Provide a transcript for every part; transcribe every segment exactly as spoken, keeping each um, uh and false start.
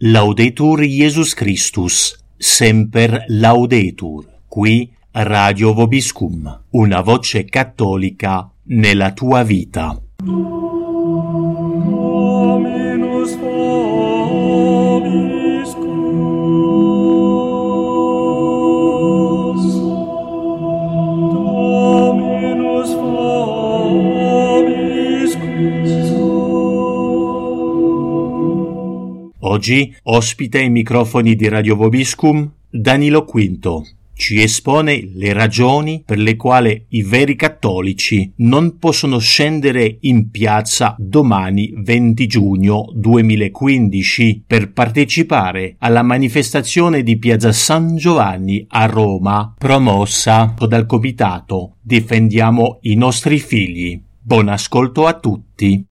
Laudetur Jesus Christus, semper laudetur. Qui Radio Vobiscum, una voce cattolica nella tua vita. Dominus vobiscus. Dominus vobiscus. Oggi ospita ai microfoni di Radio Vobiscum Danilo Quinto. Ci espone le ragioni per le quali i veri cattolici non possono scendere in piazza domani venti giugno duemilaquindici per partecipare alla manifestazione di Piazza San Giovanni a Roma, promossa dal comitato Difendiamo i nostri figli. Buon ascolto a tutti.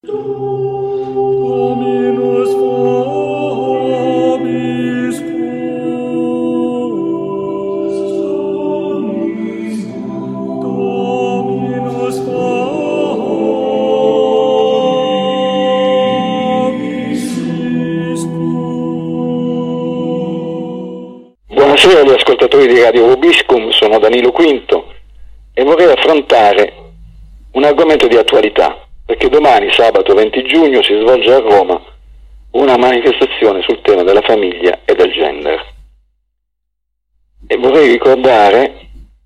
Buonasera agli ascoltatori di Radio Vobiscum, sono Danilo Quinto e vorrei affrontare un argomento di attualità, perché domani, sabato venti giugno, si svolge a Roma una manifestazione sul tema della famiglia e del gender. E vorrei ricordare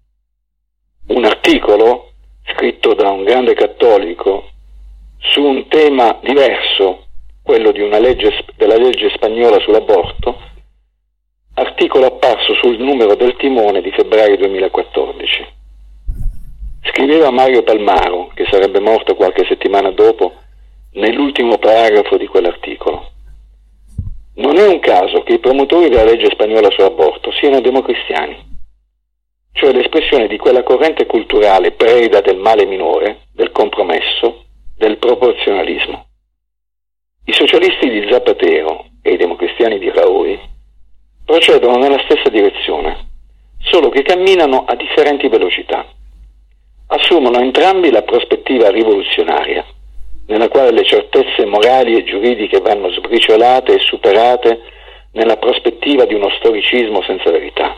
un articolo scritto da un grande cattolico su un tema diverso, quello di una legge, della legge spagnola sull'aborto, articolo apparso sul numero del Timone di febbraio duemilaquattordici. Scriveva Mario Palmaro, che sarebbe morto qualche settimana dopo, nell'ultimo paragrafo di quell'articolo. Non è un caso che i promotori della legge spagnola sull'aborto siano democristiani, cioè l'espressione di quella corrente culturale preda del male minore, del compromesso, del proporzionalismo. I socialisti di Zapatero e i democristiani di Rajoy procedono nella stessa direzione, solo che camminano a differenti velocità. Assumono entrambi la prospettiva rivoluzionaria, nella quale le certezze morali e giuridiche vanno sbriciolate e superate nella prospettiva di uno storicismo senza verità.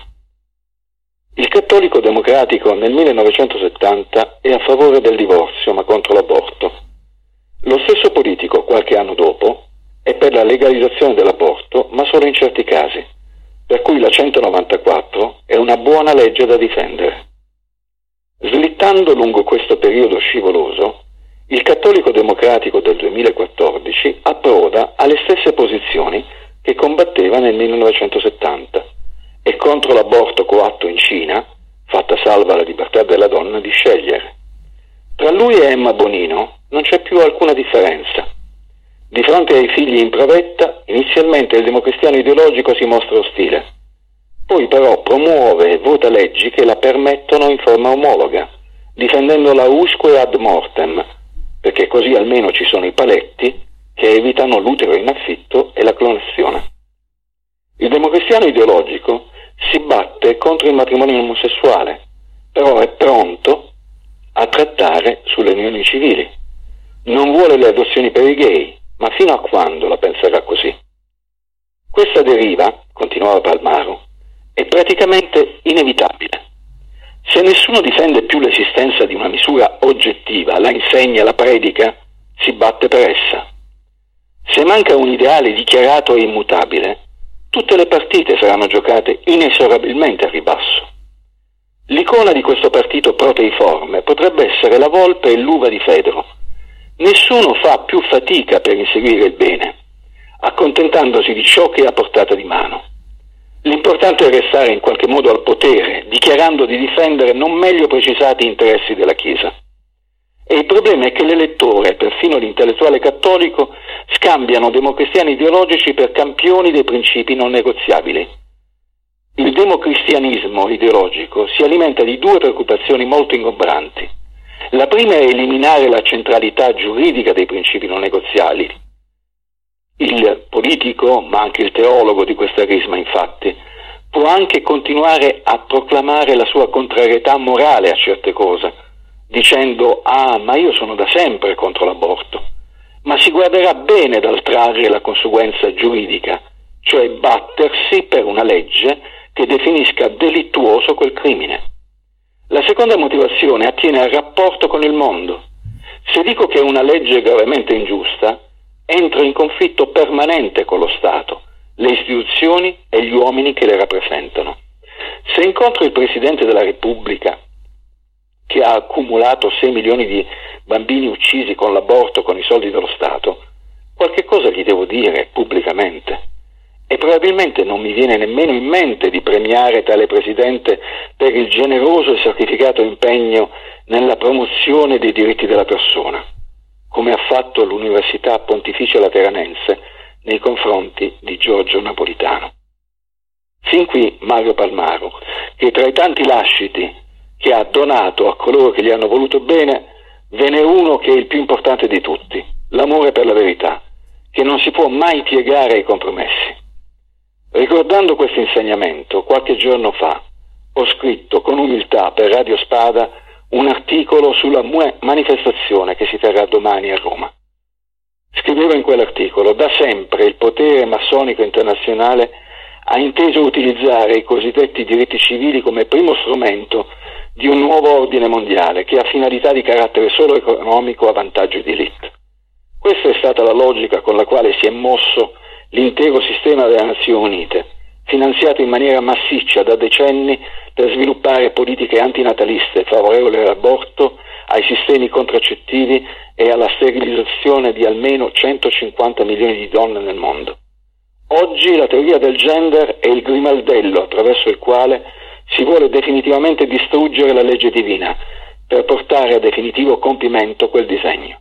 Il cattolico democratico nel millenovecentosettanta è a favore del divorzio ma contro l'aborto. Lo stesso politico, qualche anno dopo, è per la legalizzazione dell'aborto ma solo in certi casi, per cui la centonovantaquattro è una buona legge da difendere. Slittando lungo questo periodo scivoloso, il cattolico democratico del duemilaquattordici approda alle stesse posizioni che combatteva nel millenovecentosettanta e contro l'aborto coatto in Cina, fatta salva la libertà della donna di scegliere. Tra lui e Emma Bonino non c'è più alcuna differenza. Di fronte ai figli in provetta, inizialmente il democristiano ideologico si mostra ostile, poi però promuove e vota leggi che la permettono in forma omologa, difendendola usque ad mortem, perché così almeno ci sono i paletti che evitano l'utero in affitto e la clonazione. Il democristiano ideologico si batte contro il matrimonio omosessuale, però è pronto a trattare sulle unioni civili. Non vuole le adozioni per i gay, ma fino a quando la penserà così? Questa deriva, continuava Palmaro, è praticamente inevitabile. Se nessuno difende più l'esistenza di una misura oggettiva, la insegna, la predica, si batte per essa. Se manca un ideale dichiarato e immutabile, tutte le partite saranno giocate inesorabilmente a ribasso. L'icona di questo partito proteiforme potrebbe essere la volpe e l'uva di Fedro. Nessuno fa più fatica per inseguire il bene, accontentandosi di ciò che è a portata di mano. L'importante è restare in qualche modo al potere, dichiarando di difendere non meglio precisati interessi della Chiesa. E il problema è che l'elettore, perfino l'intellettuale cattolico, scambiano democristiani ideologici per campioni dei principi non negoziabili. Il democristianismo ideologico si alimenta di due preoccupazioni molto ingombranti. La prima è eliminare la centralità giuridica dei principi non negoziali. Il politico, ma anche il teologo di questa risma, infatti, può anche continuare a proclamare la sua contrarietà morale a certe cose, dicendo «Ah, ma io sono da sempre contro l'aborto», ma si guarderà bene dal trarre la conseguenza giuridica cioè battersi per una legge che definisca delittuoso quel crimine. La seconda motivazione attiene al rapporto con il mondo. Se dico che una legge è gravemente ingiusta, entro in conflitto permanente con lo Stato, le istituzioni e gli uomini che le rappresentano. Se incontro il Presidente della Repubblica, che ha accumulato sei milioni di bambini uccisi con l'aborto con i soldi dello Stato, qualche cosa gli devo dire pubblicamente. E probabilmente non mi viene nemmeno in mente di premiare tale Presidente per il generoso e sacrificato impegno nella promozione dei diritti della persona, come ha fatto l'Università Pontificia Lateranense nei confronti di Giorgio Napolitano. Fin qui Mario Palmaro, che tra i tanti lasciti che ha donato a coloro che gli hanno voluto bene, ve n'è uno che è il più importante di tutti, l'amore per la verità, che non si può mai piegare ai compromessi. Ricordando questo insegnamento, qualche giorno fa ho scritto con umiltà per Radio Spada un articolo sulla manifestazione che si terrà domani a Roma. Scrivevo in quell'articolo: da sempre il potere massonico internazionale ha inteso utilizzare i cosiddetti diritti civili come primo strumento di un nuovo ordine mondiale che ha finalità di carattere solo economico a vantaggio di elite. Questa è stata la logica con la quale si è mosso l'intero sistema delle Nazioni Unite, finanziato in maniera massiccia da decenni per sviluppare politiche antinataliste favorevoli all'aborto, ai sistemi contraccettivi e alla sterilizzazione di almeno centocinquanta milioni di donne nel mondo. Oggi la teoria del gender è il grimaldello attraverso il quale si vuole definitivamente distruggere la legge divina per portare a definitivo compimento quel disegno.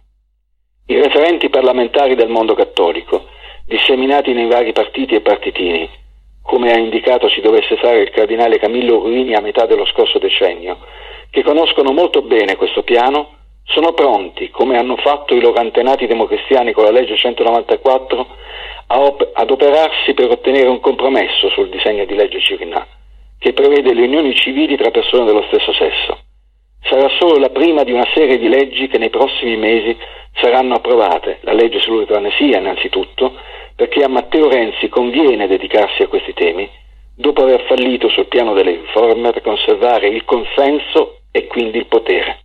I referenti parlamentari del mondo cattolico, disseminati nei vari partiti e partitini, come ha indicato si dovesse fare il cardinale Camillo Ruini a metà dello scorso decennio, che conoscono molto bene questo piano, sono pronti, come hanno fatto i loro antenati democristiani con la legge centonovantaquattro, a op- ad operarsi per ottenere un compromesso sul disegno di legge Cirinnà, che prevede le unioni civili tra persone dello stesso sesso. Sarà solo la prima di una serie di leggi che nei prossimi mesi saranno approvate, la legge sull'eutanasia innanzitutto, perché a Matteo Renzi conviene dedicarsi a questi temi, dopo aver fallito sul piano delle riforme per conservare il consenso e quindi il potere.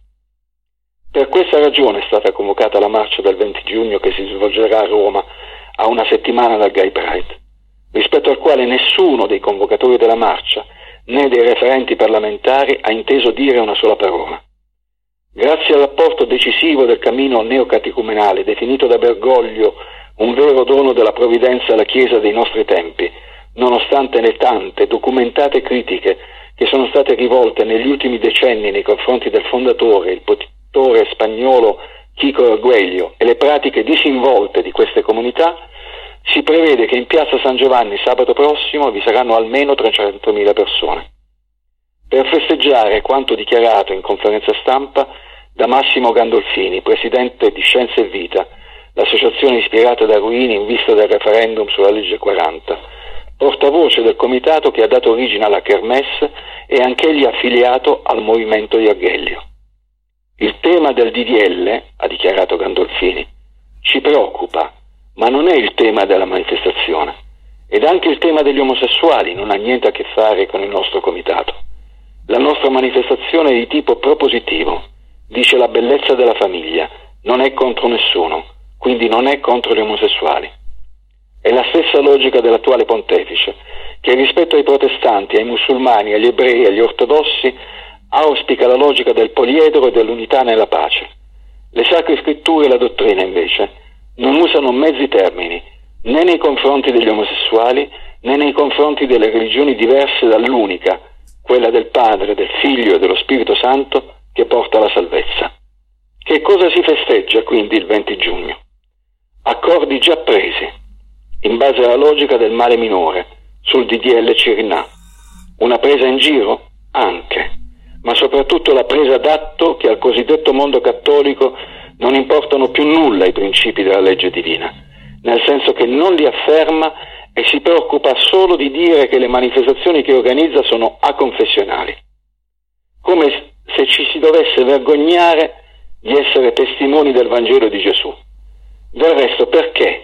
Per questa ragione è stata convocata la marcia del venti giugno che si svolgerà a Roma a una settimana dal Gay Pride, rispetto al quale nessuno dei convocatori della marcia né dei referenti parlamentari ha inteso dire una sola parola. Grazie all'apporto decisivo del cammino neocatecumenale definito da Bergoglio un vero dono della provvidenza alla Chiesa dei nostri tempi, nonostante le tante documentate critiche che sono state rivolte negli ultimi decenni nei confronti del fondatore, il potentore spagnolo Chico Arguello, e le pratiche disinvolte di queste comunità, si prevede che in piazza San Giovanni sabato prossimo vi saranno almeno trecentomila persone. Per festeggiare quanto dichiarato in conferenza stampa da Massimo Gandolfini, presidente di Scienza e Vita, l'associazione ispirata da Ruini in vista del referendum sulla legge quaranta, portavoce del comitato che ha dato origine alla Kermesse e anch'egli affiliato al movimento di Arguello. Il tema del D D L, ha dichiarato Gandolfini, ci preoccupa, ma non è il tema della manifestazione. Ed anche il tema degli omosessuali non ha niente a che fare con il nostro comitato. La nostra manifestazione è di tipo propositivo, dice la bellezza della famiglia, non è contro nessuno, quindi non è contro gli omosessuali. È la stessa logica dell'attuale pontefice, che rispetto ai protestanti, ai musulmani, agli ebrei e agli ortodossi auspica la logica del poliedro e dell'unità nella pace. Le sacre scritture e la dottrina, invece, non usano mezzi termini, né nei confronti degli omosessuali, né nei confronti delle religioni diverse dall'unica, quella del Padre, del Figlio e dello Spirito Santo, che porta alla salvezza. Che cosa si festeggia quindi il venti giugno? Accordi già presi, in base alla logica del male minore, sul D D L Cirinnà. Una presa in giro? Anche, ma soprattutto la presa d'atto che al cosiddetto mondo cattolico non importano più nulla i principi della legge divina, nel senso che non li afferma e si preoccupa solo di dire che le manifestazioni che organizza sono aconfessionali, come se ci si dovesse vergognare di essere testimoni del Vangelo di Gesù. Del resto perché,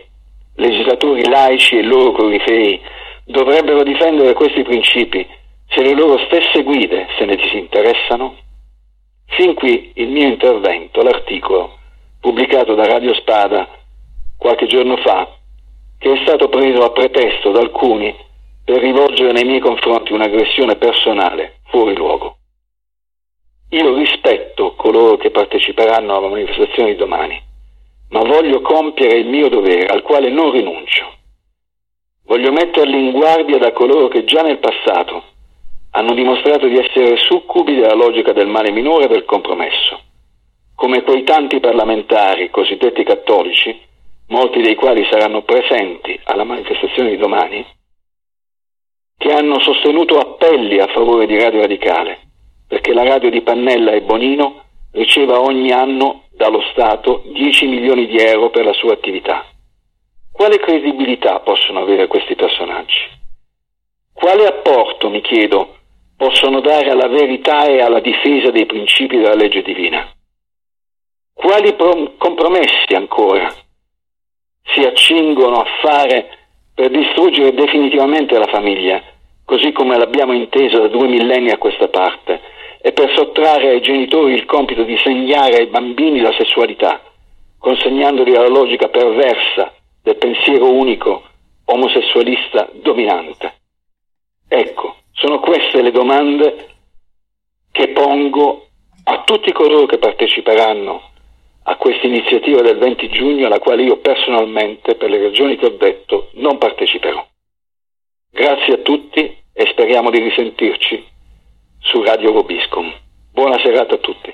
legislatori laici e loro corifei dovrebbero difendere questi principi se le loro stesse guide se ne disinteressano? Fin qui il mio intervento, l'articolo pubblicato da Radio Spada qualche giorno fa, che è stato preso a pretesto da alcuni per rivolgere nei miei confronti un'aggressione personale fuori luogo. Io rispetto coloro che parteciperanno alla manifestazione di domani, ma voglio compiere il mio dovere, al quale non rinuncio. Voglio metterli in guardia da coloro che già nel passato hanno dimostrato di essere succubi della logica del male minore e del compromesso, come quei tanti parlamentari cosiddetti cattolici, molti dei quali saranno presenti alla manifestazione di domani, che hanno sostenuto appelli a favore di Radio Radicale, perché la radio di Pannella e Bonino riceva ogni anno dallo Stato dieci milioni di euro per la sua attività. Quale credibilità possono avere questi personaggi? Quale apporto, mi chiedo, possono dare alla verità e alla difesa dei principi della legge divina? Quali prom- compromessi ancora si accingono a fare per distruggere definitivamente la famiglia, così come l'abbiamo intesa da due millenni a questa parte, e per sottrarre ai genitori il compito di segnare ai bambini la sessualità, consegnandoli alla logica perversa del pensiero unico omosessualista dominante? Ecco, sono queste le domande che pongo a tutti coloro che parteciperanno a questa iniziativa del venti giugno, alla quale io personalmente, per le ragioni che ho detto, non parteciperò. Grazie a tutti e speriamo di risentirci su Radio Vobiscum. Buona serata a tutti.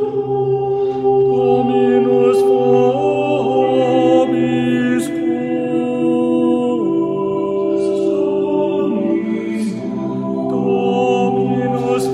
Dominus vobiscum. Dominus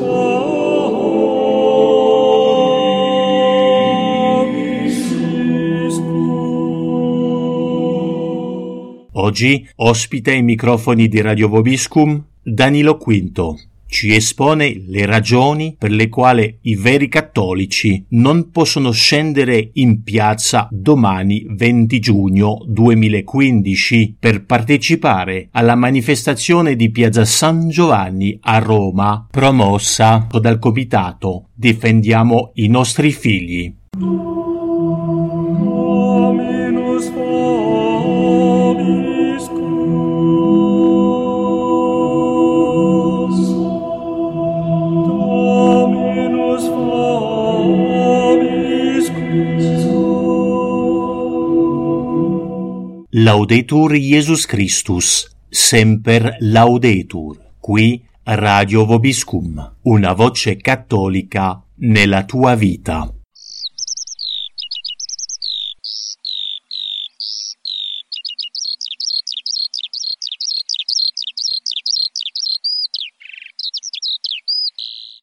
vobiscum. Oggi ospita ai microfoni di Radio Vobiscum Danilo Quinto. Ci espone le ragioni per le quali i veri cattolici non possono scendere in piazza domani venti giugno duemilaquindici per partecipare alla manifestazione di Piazza San Giovanni a Roma, promossa dal comitato Difendiamo i nostri figli. Dominus Laudetur Jesus Christus, semper laudetur. Qui Radio Vobiscum, una voce cattolica nella tua vita.